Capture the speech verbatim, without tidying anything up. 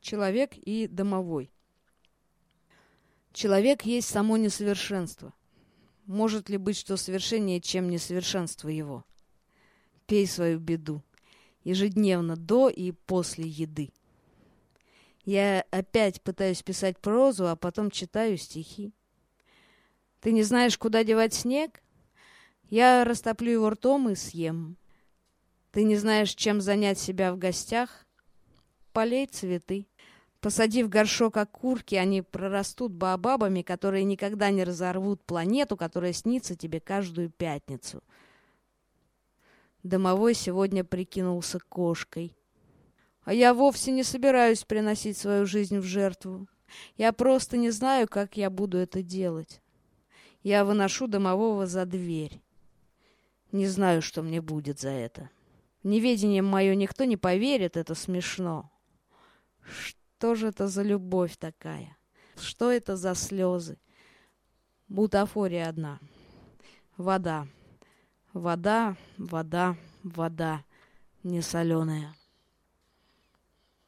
Человек и домовой. Человек есть само несовершенство. Может ли быть что совершеннее, чем несовершенство его? Пей свою беду. Ежедневно до и после еды. Я опять пытаюсь писать прозу, а потом читаю стихи. Ты не знаешь, куда девать снег? Я растоплю его ртом и съем. Ты не знаешь, чем занять себя в гостях? Полей цветы. Посади в горшок окурки, они прорастут баобабами, которые никогда не разорвут планету, которая снится тебе каждую пятницу. Домовой сегодня прикинулся кошкой. А я вовсе не собираюсь приносить свою жизнь в жертву. Я просто не знаю, как я буду это делать. Я выношу домового за дверь. Не знаю, что мне будет за это. В неведение мое никто не поверит, это смешно. Что же это за любовь такая? Что это за слезы? Бутафория одна. Вода. Вода, вода, вода. Не соленая.